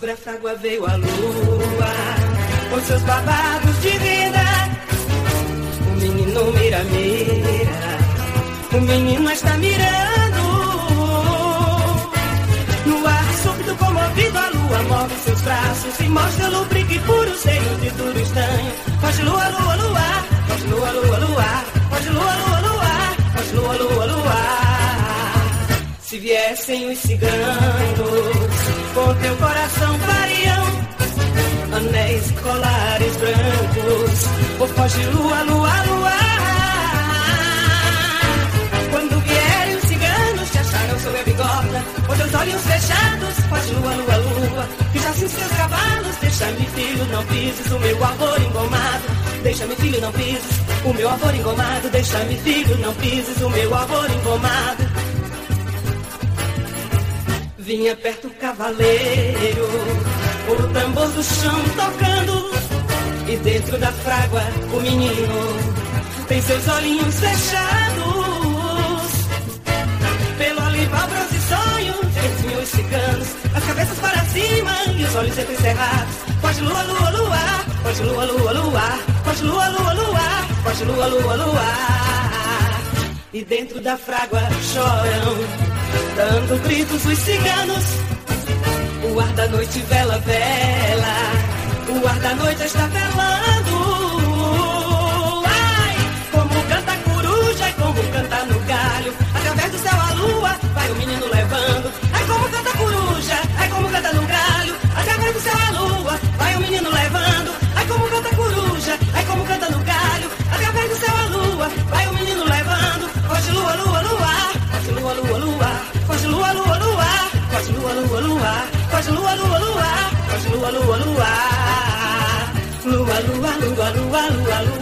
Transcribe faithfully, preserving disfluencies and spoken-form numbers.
Sobre a frágua veio a lua, com seus babados de vida. O menino mira, mira, o menino está mirando. No ar súbito comovido, a lua move seus braços e mostra o lubrique puro, cheio de duro estranho. Foge lua, lua, lua, foge lua, lua, lua, foge lua, lua, lua, foge lua, lua, lua. Se viessem os ciganos, com teu coração fariam anéis e colares brancos. Ou foge lua, lua, lua. Quando vierem os ciganos, te acharão sob a bigorna, com teus olhos fechados. Foge lua, lua, lua, que já sem seus cavalos. Deixa-me, filho, não pises o meu amor engomado. Deixa-me, filho, não pises o meu amor engomado. Deixa-me, filho, não pises o meu amor engomado. Vinha perto o cavaleiro, o tambor do chão tocando, e dentro da frágua o menino tem seus olhinhos fechados. Pelo olival bronze sonho, vinham os ciganos, as cabeças para cima e os olhos entrecerrados. Foge lua, lua, lua, foge lua, lua, lua, foge lua, lua, lua, foge lua, lua, lua. E dentro da frágua choram, dando gritos os ciganos. O ar da noite vela, vela, o ar da noite está velando. Ai, como canta a coruja e como canta no galho. Através do céu a lua vai o menino levando. Ai, como canta a coruja, ai, como canta no galho. Através do céu a lua vai o menino levando. Ai, como canta a coruja, ai, como canta no galho. Através do céu a lua vai o menino levando. Foge lua, lua, lua, foge lua, lua, lua, foge lua, lua, lua, foge lua, lua, lua, foge lua, lua, lua, foge lua, lua, lua, lua, lua, lua, lua, lua, lua.